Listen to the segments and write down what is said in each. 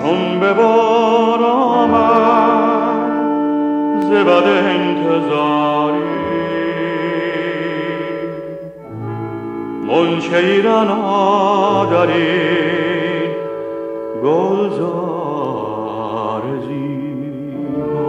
چون به بار آمد ز بد انتظاری غنچه ای رنا در این گلزار زیبا.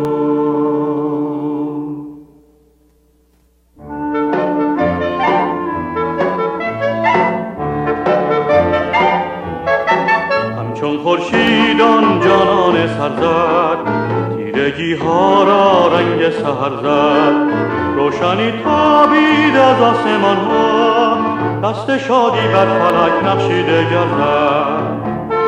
همچون خورشیدان جانان سرزد تیرگی ها را رنگ سحر زد، روشنی تابید از آسمان ها، دست شادی بر فلک نقشیده گردد.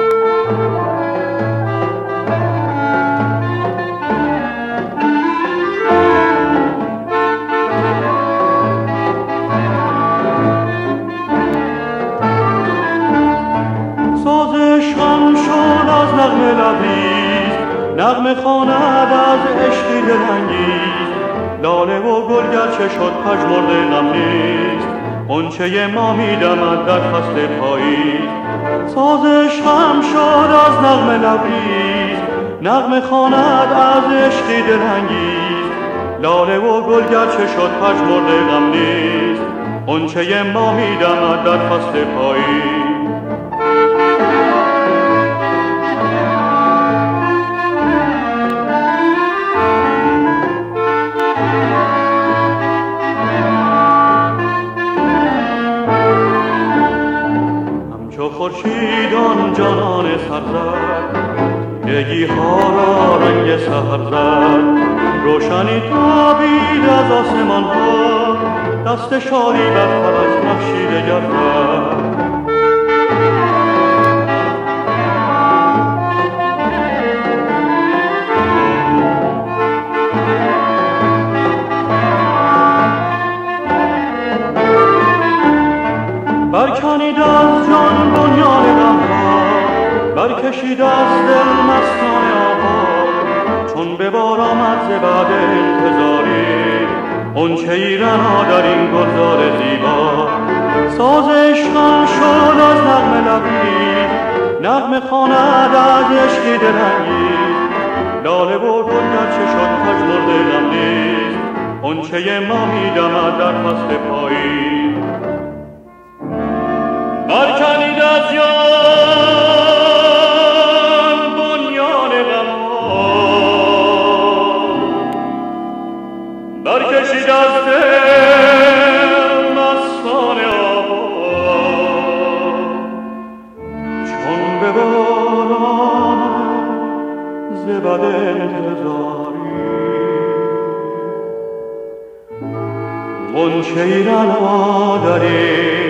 سازشان شد از نغمه لبریز، نغمه خواند از عشقی دلانگیز، لاله و گل گرچه شد پژمرده غم نیست، غنچه ما می‌دمد در فصل پاییز. سازش هم شد از نغمه لبریز، نغمه خواند از عشقی دلانگیز، لاله و گل گرچه شد پژمرده غم نیست، غنچه ما می‌دمد در فصل پاییز. خورشیدان جانان سرزد تیرگی ها را رنگ سحر زد، روشنی تابید از آسمان ها، دست شادی بر فلک نقشیده گردد. برکنید از جان بنیان غمها، برکشید از دل مستان آوا، چون به بار آمد ز بعد انتظاری غنچه ای رنا در این گلزار زیبا. ساز عشقم شد از نغمه لبریز، نغمه خواند از عشقی دلانگیز، لاله و گل گرچه شد پژمرده غم نیست، غنچه ما می‌دمد در فصل پاییز. برکنید از جان بنیان غمها، برکشید از دل مستان آوا، چون به بار آمد ز بد انتظاری غنچه ای رنا در این